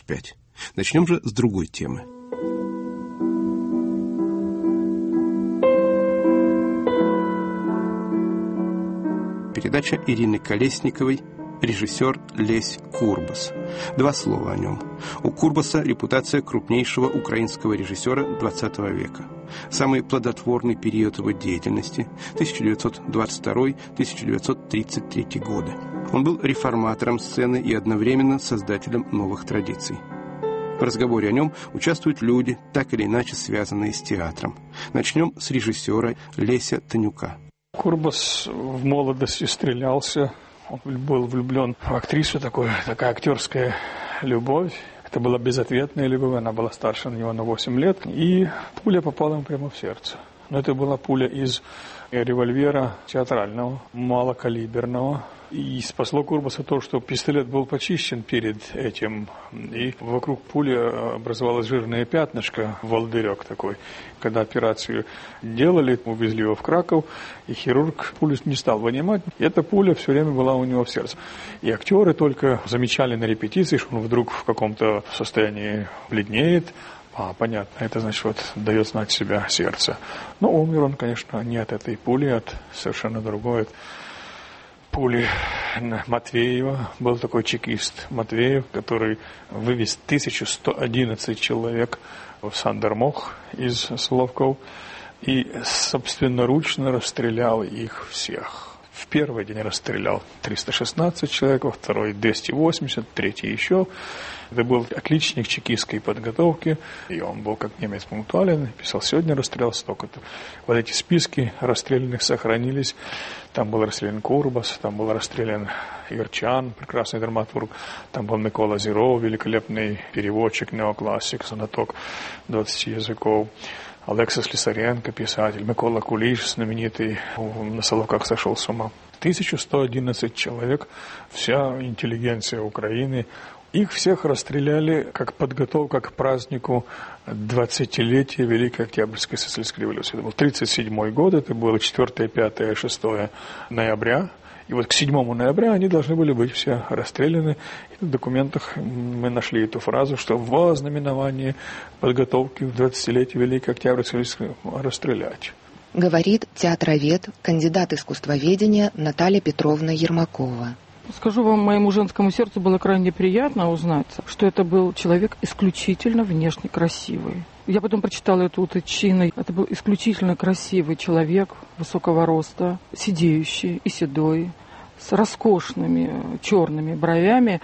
25. Начнем же с другой темы. Передача Ирины Колесниковой, режиссер Лесь Курбас. Два слова о нем. У Курбаса репутация крупнейшего украинского режиссера XX века. Самый плодотворный период его деятельности – 1922-1933 годы. Он был реформатором сцены и одновременно создателем новых традиций. В разговоре о нем участвуют люди, так или иначе связанные с театром. Начнем с режиссера Леся Танюка. Курбас в молодости стрелялся. Он был влюблен в актрису, такая актерская любовь. Это была безответная любовь, она была старше него на 8 лет. И пуля попала ему прямо в сердце. Но это была пуля из револьвера театрального, малокалиберного. И спасло Курбаса то, что пистолет был почищен перед этим. И вокруг пули образовалось жирное пятнышко, волдырек такой. Когда операцию делали, увезли его в Краков, и хирург пулю не стал вынимать. И эта пуля все время была у него в сердце. И актеры только замечали на репетиции, что он вдруг в каком-то состоянии бледнеет. Понятно, это значит, дает знать себя сердце. Но умер он, конечно, не от этой пули, от совершенно другой, от пули Матвеева. Был такой чекист Матвеев, который вывез 1111 человек в Сандермох из Соловков и собственноручно расстрелял их всех. В первый день расстрелял 316 человек, во второй 280, третий еще. Это был отличник чекистской подготовки, и он был как немец пунктуален, писал: сегодня расстрелял столько-то. Вот эти списки расстрелянных сохранились. Там был расстрелян Курбас, там был расстрелян Ирчан, прекрасный драматург, там был Микола Зиров, великолепный переводчик, неоклассик, знаток 20 языков. Алексис Лисаренко, писатель, Микола Кулиш, знаменитый, на Соловках сошел с ума. 1111 человек, вся интеллигенция Украины. Их всех расстреляли как подготовка к празднику 20-летия Великой Октябрьской социалистической революции. Это был 1937 год, это было 4, 5, 6 ноября. И вот к 7 ноября они должны были быть все расстреляны. И в документах мы нашли эту фразу, что во знаменовании подготовки к 20-летию Великой Октябрьской расстрелять. Говорит театровед, кандидат искусствоведения Наталья Петровна Ермакова. Скажу вам, моему женскому сердцу было крайне приятно узнать, что это был человек исключительно внешне красивый. Я потом прочитала эту уточнину. Это был исключительно красивый человек высокого роста, сидеющий и седой, с роскошными черными бровями,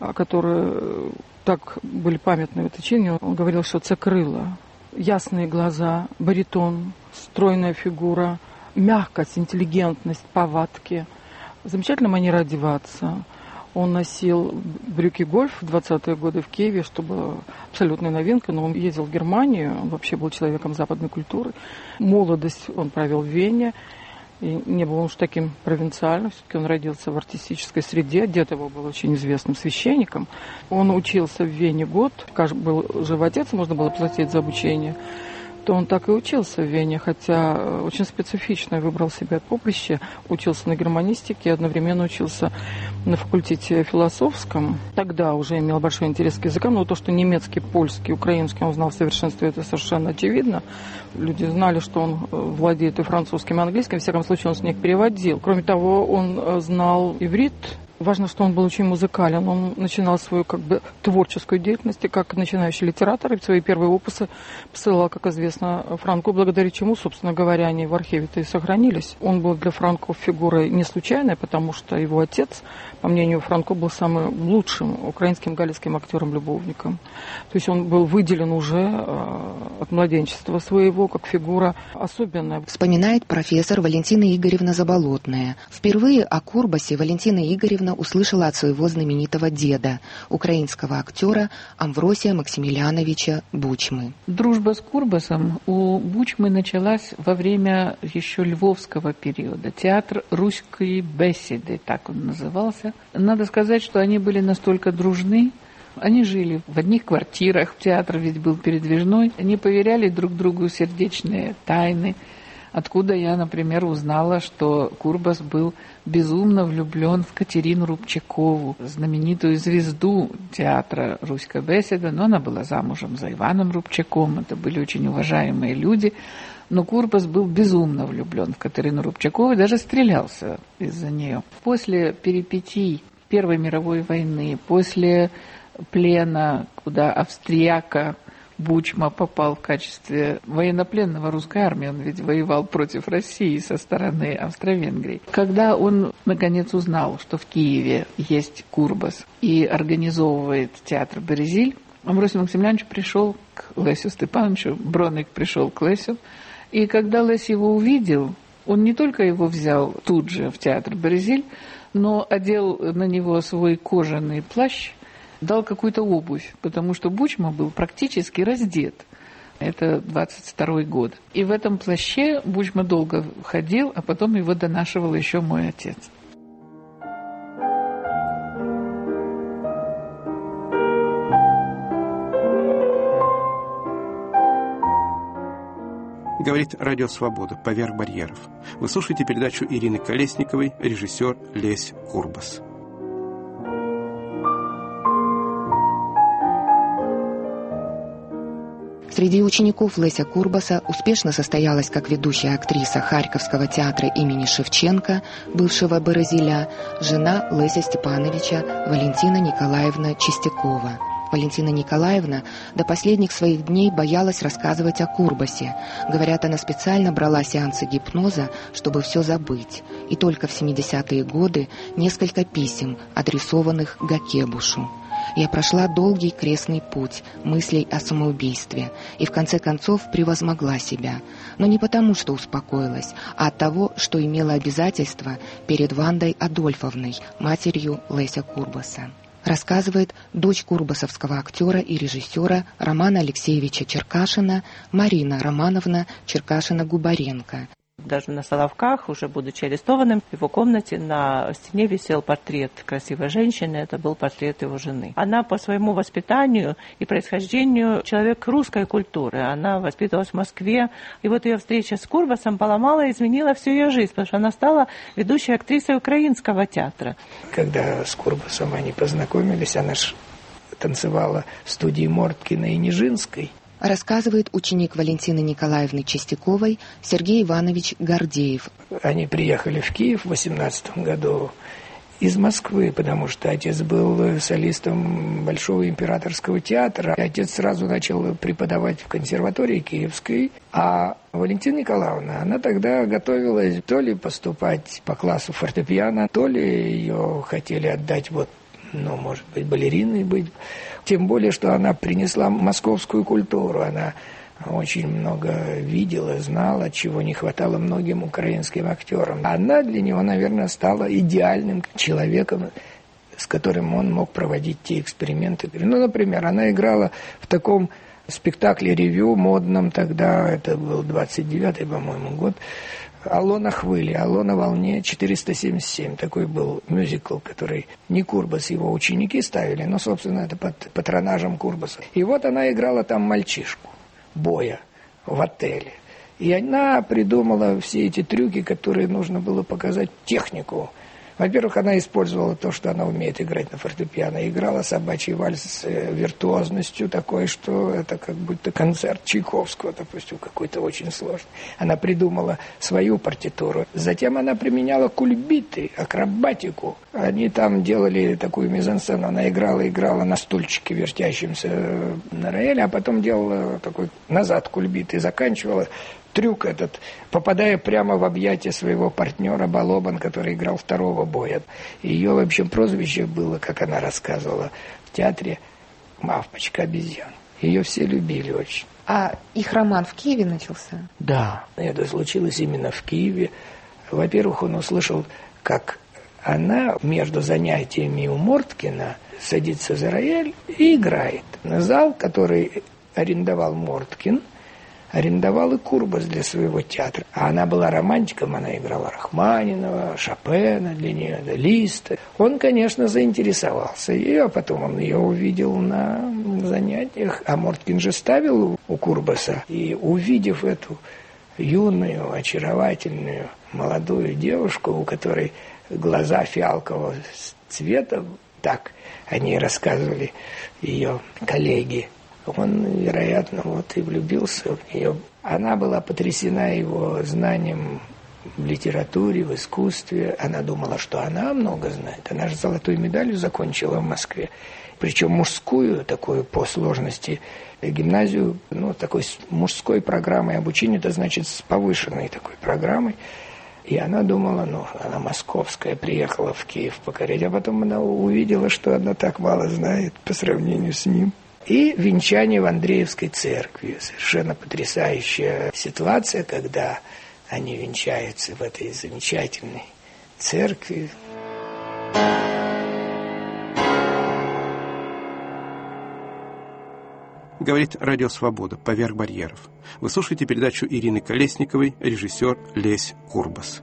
которые так были памятны в этой чине. Он говорил, что это крыло, ясные глаза, баритон, стройная фигура, мягкость, интеллигентность, повадки. Замечательная манера одеваться. Он носил брюки гольф в 20-е годы в Киеве, что было абсолютной новинкой, но он ездил в Германию, он вообще был человеком западной культуры. Молодость он провел в Вене, и не был он уж таким провинциальным, все-таки он родился в артистической среде, дед его был очень известным священником. Он учился в Вене год, был жив отец, можно было платить за обучение. То он так и учился в Вене, хотя очень специфично выбрал себе поприще, учился на германистике, одновременно учился на факультете философском. Тогда уже имел большой интерес к языкам, но то, что немецкий, польский, украинский он знал в совершенстве, это совершенно очевидно. Люди знали, что он владеет и французским, и английским, во всяком случае он с них переводил. Кроме того, он знал иврит. Важно, что он был очень музыкален. Он начинал свою творческую деятельность как начинающий литератор. И свои первые опусы посылал, как известно, Франку, благодаря чему, собственно говоря, они в архиве-то и сохранились. Он был для Франко фигурой не случайной, потому что его отец, по мнению Франко, был самым лучшим украинским галицким актером-любовником. То есть он был выделен уже от младенчества своего как фигура особенная. Вспоминает профессор Валентина Игоревна Заболотная. Впервые о Курбасе Валентина Игоревна услышала от своего знаменитого деда, украинского актера Амвросия Максимилиановича Бучмы. Дружба с Курбасом у Бучмы началась во время еще львовского периода. Театр русской беседы, так он назывался. Надо сказать, что они были настолько дружны, они жили в одних квартирах, театр ведь был передвижной, они поверяли друг другу сердечные тайны. Откуда я, например, узнала, что Курбас был безумно влюблен в Катерину Рубчакову, знаменитую звезду театра «Руська бесіда», но она была замужем за Иваном Рубчаком, это были очень уважаемые люди, но Курбас был безумно влюблен в Катерину Рубчакову и даже стрелялся из-за нее. После перипетий Первой мировой войны, после плена, куда австрияка Бучма попал в качестве военнопленного русской армии, он ведь воевал против России со стороны Австро-Венгрии. Когда он, наконец, узнал, что в Киеве есть Курбас и организовывает театр «Березиль», Амвросий Максимiliанович пришел к Лесю Степановичу, Броник пришел к Лесю, и когда Лесь его увидел, он не только его взял тут же в театр «Березиль», но одел на него свой кожаный плащ, дал какую-то обувь, потому что Бучма был практически раздет. Это 22-й год. И в этом плаще Бучма долго ходил, а потом его донашивал еще мой отец. Говорит Радио Свобода «Поверх барьеров». Вы слушаете передачу Ирины Колесниковой, режиссер Лесь Курбас. Среди учеников Леся Курбаса успешно состоялась как ведущая актриса Харьковского театра имени Шевченко, бывшего «Березиля», жена Леся Степановича Валентина Николаевна Чистякова. Валентина Николаевна до последних своих дней боялась рассказывать о Курбасе. Говорят, она специально брала сеансы гипноза, чтобы все забыть. И только в 70-е годы несколько писем, адресованных Гакебушу. Я прошла долгий крестный путь мыслей о самоубийстве и в конце концов превозмогла себя. Но не потому, что успокоилась, а от того, что имела обязательства перед Вандой Адольфовной, матерью Леся Курбаса. Рассказывает дочь курбасовского актера и режиссера Романа Алексеевича Черкашина Марина Романовна Черкашина-Губаренко. Даже на Соловках, уже будучи арестованным, в его комнате на стене висел портрет красивой женщины, это был портрет его жены. Она по своему воспитанию и происхождению человек русской культуры, она воспитывалась в Москве, и вот ее встреча с Курбасом поломала и изменила всю ее жизнь, потому что она стала ведущей актрисой Украинского театра. Когда с Курбасом они познакомились, она же танцевала в студии Морткина и Нижинской. Рассказывает ученик Валентины Николаевны Чистяковой Сергей Иванович Гордеев. Они приехали в Киев в 18 году из Москвы, потому что отец был солистом Большого императорского театра. Отец сразу начал преподавать в консерватории Киевской, а Валентина Николаевна, она тогда готовилась то ли поступать по классу фортепиано, то ли ее хотели отдать может быть, балериной быть. Тем более, что она принесла московскую культуру. Она очень много видела, знала, чего не хватало многим украинским актерам. Она для него, наверное, стала идеальным человеком, с которым он мог проводить те эксперименты. Например, она играла в таком спектакле ревю модном тогда, это был 29-й, по-моему, год, «Алло на хвиле», «Алло на волне», 477. Такой был мюзикл, который не Курбас, его ученики ставили, но, собственно, это под патронажем Курбаса. И вот она играла там мальчишку, Боя, в отеле. И она придумала все эти трюки, которые нужно было показать технику. Во-первых, она использовала то, что она умеет играть на фортепиано. Играла собачий вальс с виртуозностью такой, что это как будто концерт Чайковского, допустим, какой-то очень сложный. Она придумала свою партитуру. Затем она применяла кульбиты, акробатику. Они там делали такую мизансцену. Она играла на стульчике, вертящемся на рояле, а потом делала такой назад кульбит и заканчивала трюк этот, попадая прямо в объятия своего партнера Балобан, который играл второго Боя. Ее, в общем, прозвище было, как она рассказывала в театре, «Мавпочка-обезьян». Ее все любили очень. А их роман в Киеве начался? Да, это случилось именно в Киеве. Во-первых, он услышал, как она между занятиями у Морткина садится за рояль и играет. Зал, который арендовал Морткин, арендовал и Курбас для своего театра. А она была романтиком, она играла Рахманинова, Шопена для нее, Листа. Он, конечно, заинтересовался ее, а потом он ее увидел на занятиях. А Морткин же ставил у Курбаса. И увидев эту юную, очаровательную молодую девушку, у которой глаза фиалкового цвета, так они рассказывали ее коллеги. Он, вероятно, вот и влюбился в нее. Она была потрясена его знанием в литературе, в искусстве. Она думала, что она много знает. Она же золотой медалью закончила в Москве. Причем мужскую, такую по сложности, гимназию, такой мужской программой обучения, это значит с повышенной такой программой. И она думала, она московская, приехала в Киев покорять. А потом она увидела, что она так мало знает по сравнению с ним. И венчание в Андреевской церкви. Совершенно потрясающая ситуация, когда они венчаются в этой замечательной церкви. Говорит Радио Свобода «Поверх барьеров». Вы слушаете передачу Ирины Колесниковой, режиссер Лесь Курбас.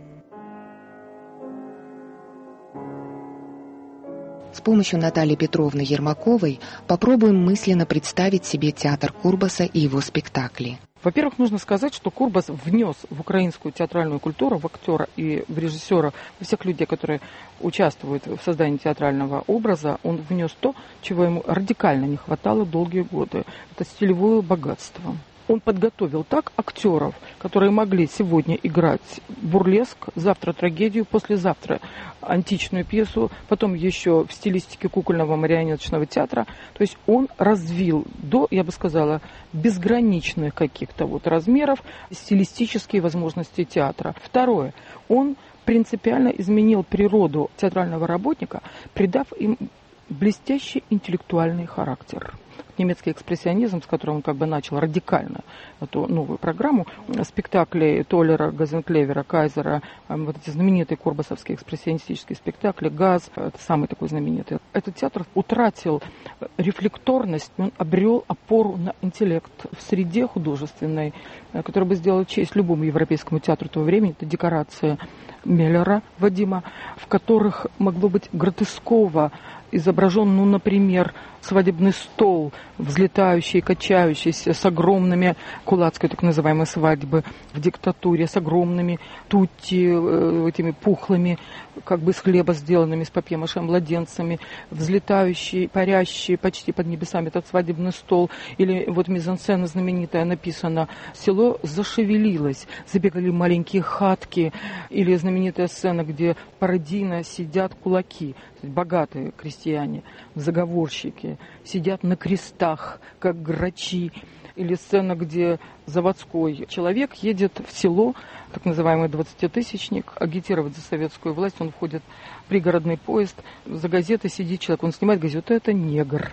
С помощью Натальи Петровны Ермаковой попробуем мысленно представить себе театр Курбаса и его спектакли. Во-первых, нужно сказать, что Курбас внес в украинскую театральную культуру, в актера и в режиссера, во всех людей, которые участвуют в создании театрального образа, он внес то, чего ему радикально не хватало долгие годы. Это стилевое богатство. Он подготовил так актеров, которые могли сегодня играть бурлеск, завтра трагедию, послезавтра античную пьесу, потом еще в стилистике кукольного марионеточного театра. То есть он развил до, я бы сказала, безграничных каких-то размеров стилистические возможности театра. Второе, он принципиально изменил природу театрального работника, придав им блестящий интеллектуальный характер. Немецкий экспрессионизм, с которым он начал радикально эту новую программу, спектакли Толлера, Газенклевера, Кайзера, эти знаменитые курбасовские экспрессионистические спектакли, «Газ», это самый такой знаменитый. Этот театр утратил рефлекторность, он обрел опору на интеллект в среде художественной, которая бы сделала честь любому европейскому театру того времени. Это декорация Меллера Вадима, в которых могло быть гротесково изображен, например, свадебный стол, взлетающий, качающийся, с огромными, кулацкой так называемой свадьбы в диктатуре, с огромными тутти, этими пухлыми, из хлеба сделанными, с папье-маше младенцами, взлетающий, парящий почти под небесами этот свадебный стол. Или мизансцена знаменитая написана «Село зашевелилось», забегали маленькие хатки. Или знаменитая сцена, где пародийно сидят кулаки, богатые крестьяне, заговорщики, сидят на крестах, как грачи. Или сцена, где заводской человек едет в село, так называемый 20-тысячник, агитировать за советскую власть. Он входит в пригородный поезд, за газетой сидит человек, он снимает газету, это негр.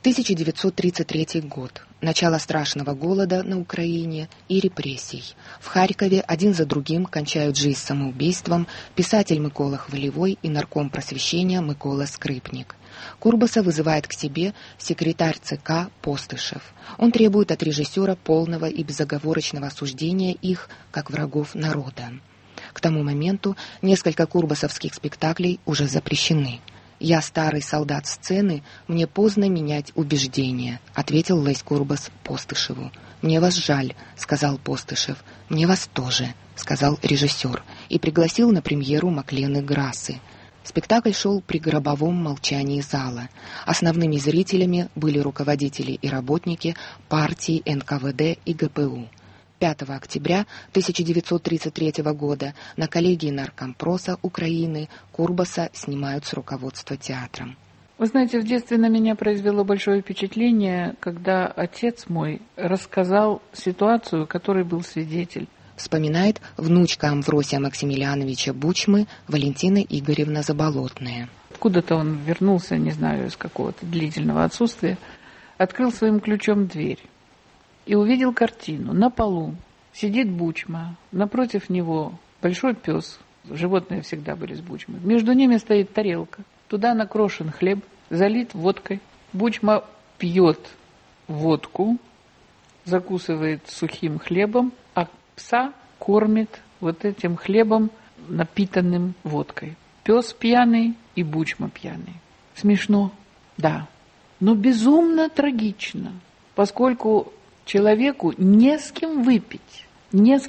1933 год. Начало страшного голода на Украине и репрессий. В Харькове один за другим кончают жизнь самоубийством писатель Микола Хвилевой и нарком просвещения Микола Скрипник. Курбаса вызывает к себе секретарь ЦК Постышев. Он требует от режиссера полного и безоговорочного осуждения их как врагов народа. К тому моменту несколько курбасовских спектаклей уже запрещены. «Я старый солдат сцены, мне поздно менять убеждения», — ответил Лесь Курбас Постышеву. «Мне вас жаль», — сказал Постышев. «Мне вас тоже», — сказал режиссер, и пригласил на премьеру Маклены Грассы. Спектакль шел при гробовом молчании зала. Основными зрителями были руководители и работники партий НКВД и ГПУ. 5 октября 1933 года на коллегии Наркомпроса Украины Курбаса снимают с руководства театром. Вы знаете, в детстве на меня произвело большое впечатление, когда отец мой рассказал ситуацию, которой был свидетель. Вспоминает внучка Амвросия Максимилиановича Бучмы Валентина Игоревна Заболотная. Откуда-то он вернулся, не знаю, из какого-то длительного отсутствия, открыл своим ключом дверь и увидел картину. На полу сидит Бучма, напротив него большой пес, животные всегда были с Бучмой. Между ними стоит тарелка, туда накрошен хлеб, залит водкой. Бучма пьет водку, закусывает сухим хлебом, а пса кормит этим хлебом, напитанным водкой. Пес пьяный и Бучма пьяный. Смешно, да, но безумно трагично, поскольку человеку не с кем выпить, не с кем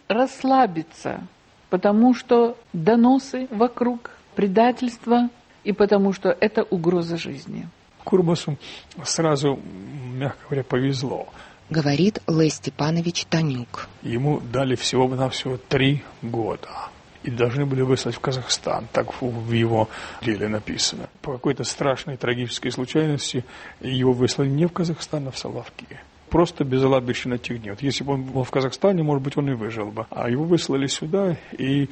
расслабиться, потому что доносы вокруг, предательство, и потому что это угроза жизни. Курбасу сразу, мягко говоря, повезло. Говорит Лесь Степанович Танюк. Ему дали всего-навсего 3 года. И должны были выслать в Казахстан. Так в его деле написано. По какой-то страшной трагической случайности его выслали не в Казахстан, а в Соловки. Просто безалаберщина тех дней. Вот если бы он был в Казахстане, может быть, он и выжил бы. А его выслали сюда, и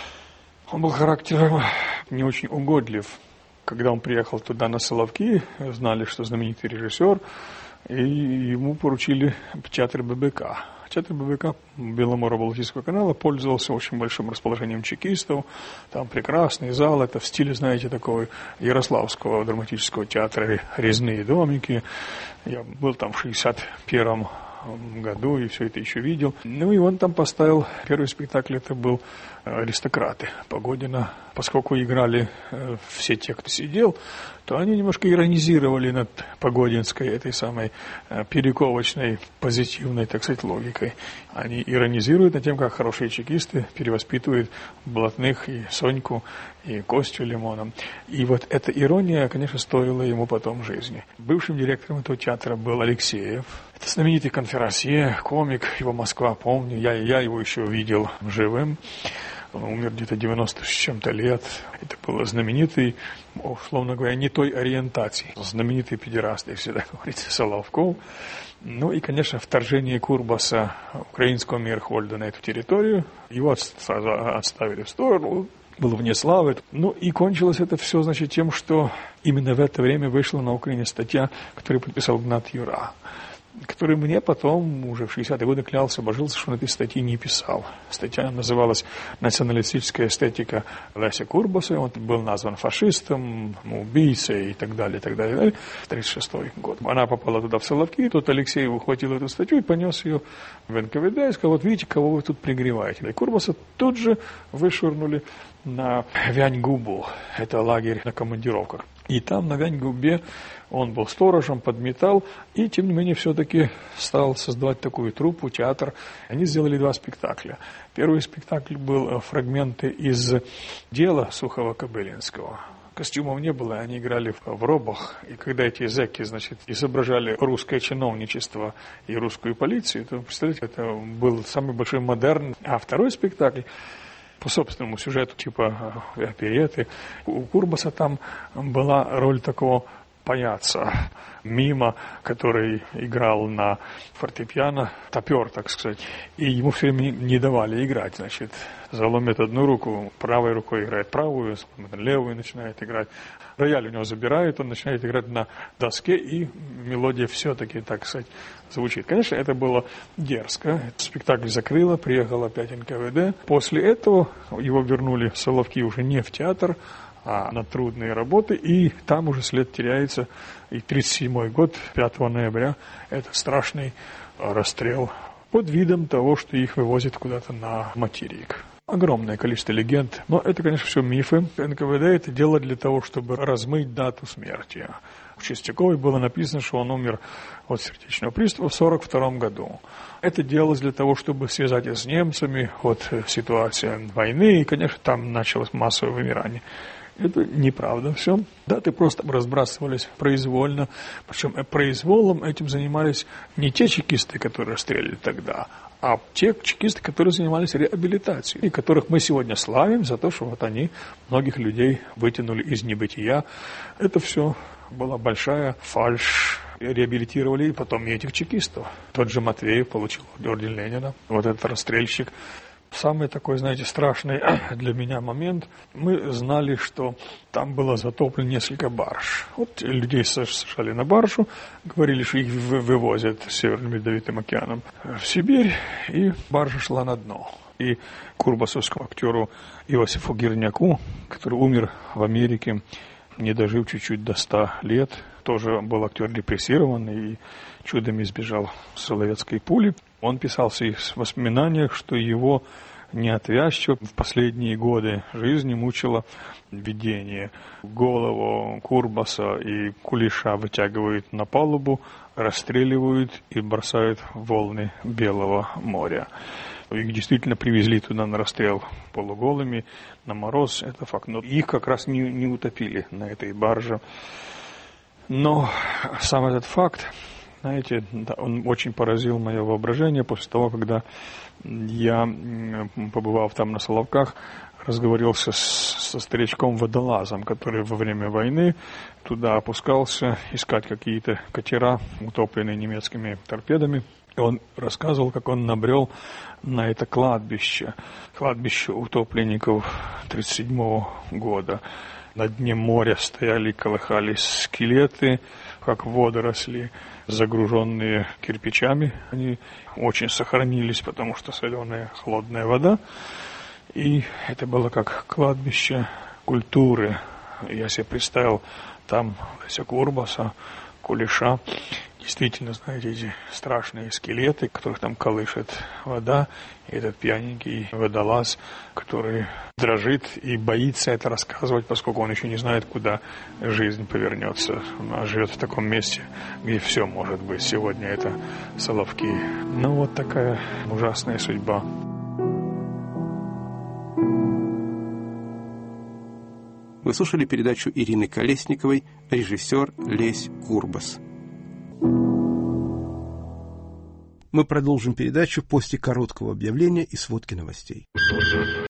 он был характером не очень угодлив. Когда он приехал туда на Соловки, знали, что знаменитый режиссер, и ему поручили театр ББК. Театр ББК Беломоро-Балтийского канала пользовался очень большим расположением чекистов. Там прекрасный зал, это в стиле, знаете, такого Ярославского драматического театра, резные домики. Я был там в 1961 году и все это еще видел. Ну и он там поставил, первый спектакль это был «Аристократы» Погодина. Поскольку играли все те, кто сидел, то они немножко иронизировали над погодинской этой самой перековочной, позитивной, так сказать, логикой. Они иронизируют над тем, как хорошие чекисты перевоспитывают блатных и Соньку, и Костю Лимоном. И вот эта ирония, конечно, стоила ему потом жизни. Бывшим директором этого театра был Алексеев. Это знаменитый конферансье, комик, его Москва помню. Я его еще видел живым. Он умер где-то 90 с чем-то лет. Это был знаменитый, условно говоря, не той ориентации. Знаменитый педераст, если так говорить, Соловков. Ну и, конечно, вторжение Курбаса, украинского Мейерхольда на эту территорию. Его сразу отставили в сторону. Был вне славы. Ну и кончилось это все, значит, тем, что именно в это время вышла на Украине статья, которую подписал Гнат Юра, который мне потом, уже в 60-е годы, клялся, божился, что он этой статьи не писал. Статья называлась «Националистическая эстетика Леся Курбаса». Он был назван фашистом, убийцей и так далее, и так далее, и так далее. 1936 год. Она попала туда в Соловки, и тут Алексей ухватил эту статью и понес ее в НКВД и сказал: вот видите, кого вы тут пригреваете. И Курбаса тут же вышвырнули на Вянь-Губу. Это лагерь на командировках. И там, на Вянь-Губе, он был сторожем, подметал, и, тем не менее, все-таки стал создавать такую труппу, театр. Они сделали 2 спектакля. Первый спектакль был фрагменты из дела Сухова-Кобылинского. Костюмов не было, они играли в робах. И когда эти зэки, значит, изображали русское чиновничество и русскую полицию, то, представляете, это был самый большой модерн. А второй спектакль по собственному сюжету, типа опереты. У Курбаса там была роль такого паяца, мима, который играл на фортепиано, топер, так сказать. И ему все время не давали играть, значит. Заломит одну руку, правой рукой играет правую, левую начинает играть. Рояль у него забирают, он начинает играть на доске, и мелодия все-таки, так сказать, звучит. Конечно, это было дерзко. Спектакль закрыло, приехал опять НКВД. После этого его вернули в Соловки уже не в театр, а на трудные работы, и там уже след теряется. И 1937 год, 5 ноября, это страшный расстрел под видом того, что их вывозят куда-то на материк. Огромное количество легенд, но это, конечно, все мифы. НКВД это дело для того, чтобы размыть дату смерти. В Чистяковой было написано, что он умер от сердечного приступа в 1942 году. Это делалось для того, чтобы связать с немцами, вот ситуация войны, и, конечно, там началось массовое вымирание. Это неправда все. Даты просто разбрасывались произвольно. Причем произволом этим занимались не те чекисты, которые расстреляли тогда, а те чекисты, которые занимались реабилитацией, и которых мы сегодня славим за то, что вот они многих людей вытянули из небытия. Это все была большая фальшь. Реабилитировали потом и этих чекистов. Тот же Матвеев получил орден Ленина. Вот этот расстрельщик. Самый такой, знаете, страшный для меня момент. Мы знали, что там было затоплено несколько барж. Вот людей сажали на баржу, говорили, что их вывозят Северным Ледовитым океаном в Сибирь, и баржа шла на дно. И курбасовскому актеру Иосифу Гирняку, который умер в Америке, не дожив чуть-чуть до 100 лет, тоже был актер репрессирован и чудом избежал соловецкой пули. Он писал в своих воспоминаниях, что его неотвязчиво в последние годы жизни мучило видение. Голову Курбаса и Кулиша вытягивают на палубу, расстреливают и бросают в волны Белого моря. Их действительно привезли туда на расстрел полуголыми, на мороз, это факт. Но их как раз не утопили на этой барже. Но сам этот факт, знаете, он очень поразил мое воображение после того, когда я, побывав там на Соловках, разговорился со старичком-водолазом, который во время войны туда опускался искать какие-то катера, утопленные немецкими торпедами. И он рассказывал, как он набрел на это кладбище утопленников 1937 года. На дне моря стояли, колыхались скелеты, как водоросли, загруженные кирпичами. Они очень сохранились, потому что соленая, холодная вода. И это было как кладбище культуры. Я себе представил там Леся Курбаса, Кулеша. Действительно, знаете, эти страшные скелеты, которых там колышет вода, и этот пьяненький водолаз, который дрожит и боится это рассказывать, поскольку он еще не знает, куда жизнь повернется. Он живет в таком месте, где все может быть. Сегодня это Соловки. Ну, вот такая ужасная судьба. Вы слушали передачу Ирины Колесниковой «Режиссер Лесь Курбас». Мы продолжим передачу после короткого объявления и сводки новостей.